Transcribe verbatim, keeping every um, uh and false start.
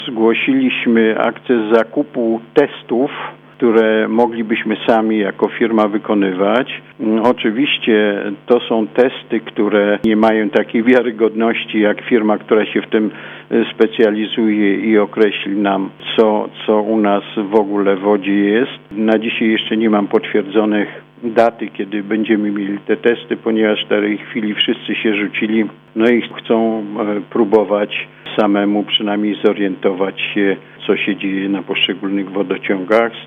Zgłosiliśmy akcję zakupu testów, które moglibyśmy sami jako firma wykonywać. Oczywiście to są testy, które nie mają takiej wiarygodności jak firma, która się w tym specjalizuje i określi nam, co, co u nas w ogóle w wodzie jest. Na dzisiaj jeszcze nie mam potwierdzonych daty, kiedy będziemy mieli te testy, ponieważ w tej chwili wszyscy się rzucili, no i chcą próbować samemu przynajmniej zorientować się, co się dzieje na poszczególnych wodociągach.